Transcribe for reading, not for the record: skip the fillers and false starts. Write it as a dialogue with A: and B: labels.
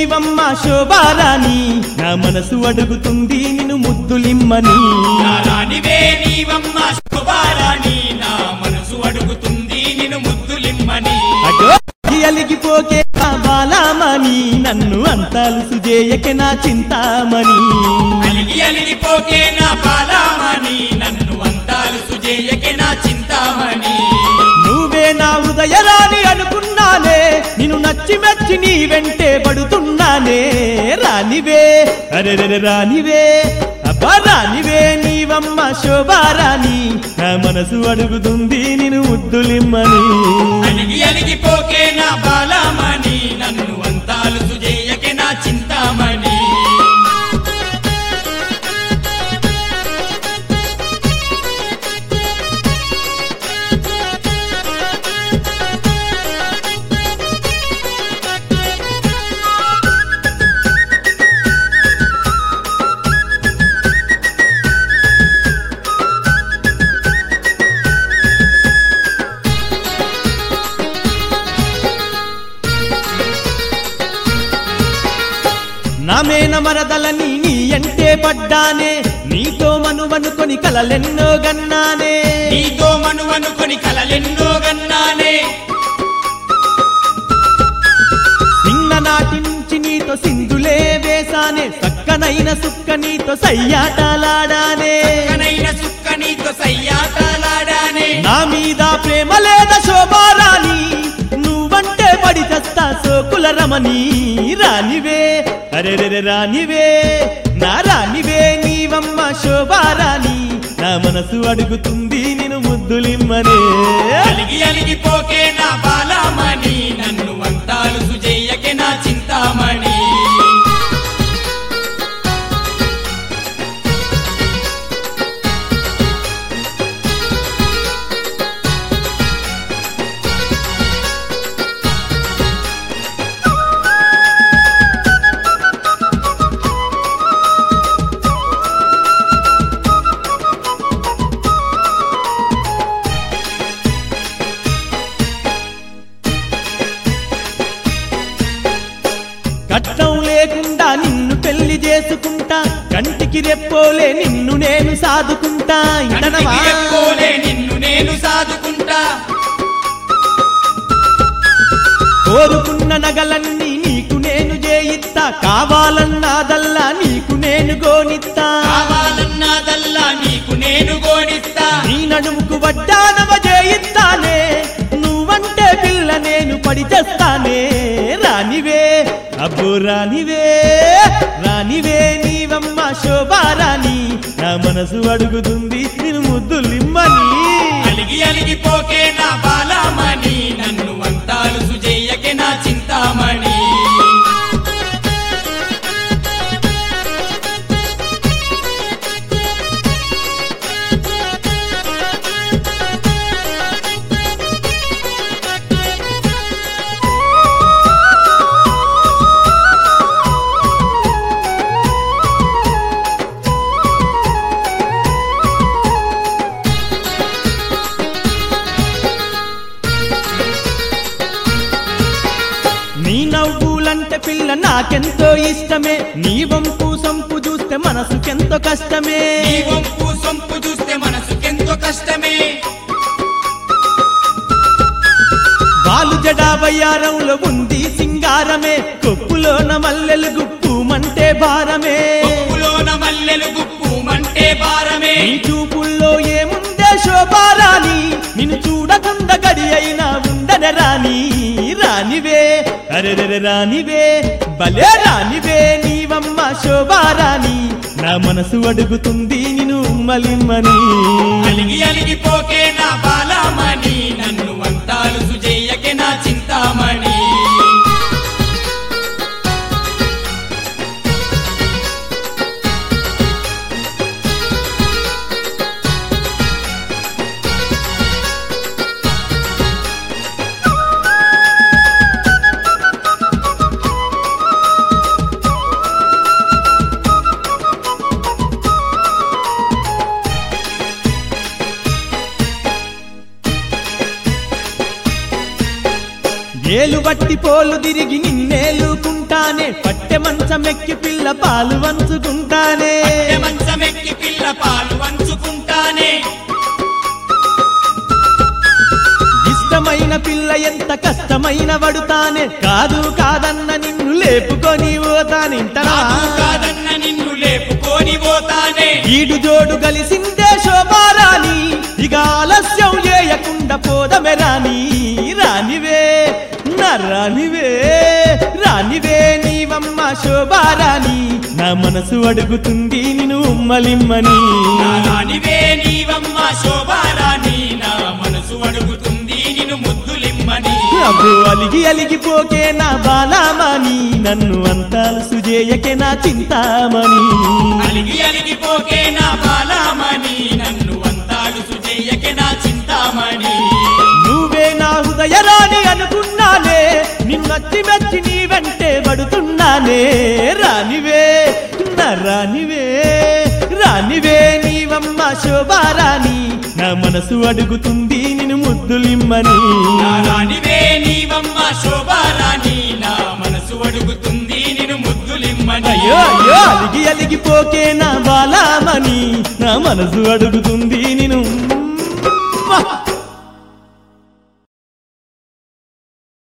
A: నీవమ్మ శోభారాణి నా మనసు అడుగుతుంది నిన్ను ముద్దులిమ్మని
B: రాణివే నీవమ్మ శోభారాణి నా మనసు అడుగుతుంది నిన్ను ముద్దులిమ్మని
A: అటో అలిగిపోకే నా బాలామణి నన్ను అంతాలుసు చేయకే నా చింతామణి
B: అలిగిపోకే నా బాలామణి నన్ను అంతాలుసు చేయకే నా చింతామణి
A: నువ్వే నా ఉదయరాణి అనుకున్నానే నిన్ను నచ్చి మెచ్చి నీ వెంటే పడుతున్నానే రానివే అరే రానివే అబ్బా రానివే నీవమ్మ శోభారాణి నా మనసు అడుగుతుంది నిన్ను ముద్దులిమ్మని
B: అలిగిపోకే నా బాలామణి నన్ను అంతాలుసు చేయకే నా చింతామణి
A: నామేన మరదలని నీ అంటే పడ్డానే నీతో మనువనుకొని కలలెన్నో గన్నానే
B: నీతో మనువనుకొని కలలెన్నో గన్నానే
A: చిన్ననాటి నుంచి నీతో సింధులే వేసానే సక్కనైన సుక్క నీతో సయ్యాటలాడానే
B: సక్కనైన సుక్క నీతో సయ్యాటలాడానే
A: నా మీద ప్రేమ లేద శోభారాణి నువ్వంటే పడి చస్తా సోకుల రమణి రానివే అరే రానివే నా రానివే నీవమ్మ శోభారాణి నా మనసు అడుగుతుంది నిన్ను ముద్దులిమ్మనే
B: అలిగిపోకే నా బాలామణి నన్ను అంతాలుసు చేయకే నా చింతామణి
A: కట్నం లేకుండా నిన్ను పెళ్లి చేసుకుంటా కంటికి రెప్పోలే నిన్ను నేను సాదుకుంటా ఇంటనవా?
B: రెప్పోలే నిన్ను నేను సాదుకుంటా
A: కోరుకున్న నగలన్నీ నీకు నేను చేయిస్తా కావాలన్నాదల్లా నీకు నేను గోనిస్తా
B: కావాలన్నదల్లా నీకు నేను గోడిస్తా
A: నీ నడుముకు వడ్డానవ చేయిస్తానే నువ్వంటే పిల్ల నేను పడి చేస్తానే రానివే అబ్బో రానివే రానివే నీవమ్మ శోభారాణి నా మనసు అడుగుతుంది నిన్ను ముద్దులిమ్మని
B: అలిగిపోకే నా బాలామణి నన్ను అంతాలుసు చేయకే నా చింతామణి
A: నీ నవ్వులంటే పిల్ల నాకెంతో ఇష్టమే నీ వంపు సంపు చూస్తే మనసుకెంతో కష్టమే
B: నీ వంపు సొంపు చూస్తే మనసుకెంతో కష్టమే
A: బాలు జడా వయ్యారంలో ఉంది సింగారమే కొప్పులోన మల్లెలు గుప్పుమంటే భారమే
B: కొప్పులోన మల్లెలు గుప్పుమంటే భారమే
A: నీ చూపుల్లో ఏముందే శోభారాణి నిన్ను చూడకుండా గడి అయినా ఉండనే రాని రానివే అరే రానివే భలే రానివే నీవమ్మ శోభారాణి నా మనసు అడుగుతుంది నిన్ను మలిమ్మని
B: అలిగిపోకే నా బాలామణి నన్ను అంతాలుసు చేయకే నా చింతామణి
A: ఏలు బట్టి పోలు తిరిగి నిన్నేలుకుంటానే పాలు వంచుకుంటానే
B: మంచమెక్కి పిల్ల పాలు వంచుకుంటానే
A: ఇష్టమైన పిల్ల ఎంత కష్టమైన పడుతానే కాదు కాదన్న నిన్ను లేపుకొని పోతానింటనా
B: కాదన్న నిన్ను లేపుకొని పోతానే
A: ఈడు జోడు కలిసిందే శోభారాణి ఇక ఆలస్యం చేయకుండా పోదమే రాణి రానివే నా రానివే రానివే నీవమ్మ శోభారాణి నా మనసు అడుగుతుంది నిన్ను ఉమ్మలిమ్మని
B: రానివే నీవమ్మ శోభారాణి నా మనసు అడుగుతుంది నిన్ను ముద్దులిమ్మని
A: అబ్బో అలిగి అలిగిపోకే నా బాలామణి నన్ను అంతాలు సుజేయకే నా చింతామణి
B: అలిగి అలిగిపోకే నా బాలామణి నన్ను అంతాలు సుజేయకే నా చింతామణి
A: నువ్వే నా హృదయ రాణి అనుకున్నానే నిన్నొచ్చి మెచ్చి నీ వెంటే పడుతున్నానే రానివే నా రానివే రానివే నీవమ్మ శోభారాణి నా మనసు అడుగుతుంది నిన్ను ముద్దులిమ్మని
B: రానివే నీవమ్మ శోభారాణి నా మనసు అడుగుతుంది నిన్ను ముద్దులిమ్మని
A: అయ్యో అయ్యో అలిగి అలిగిపోకే నా బాలామణి నా మనసు అడుగుతుంది నిన్ను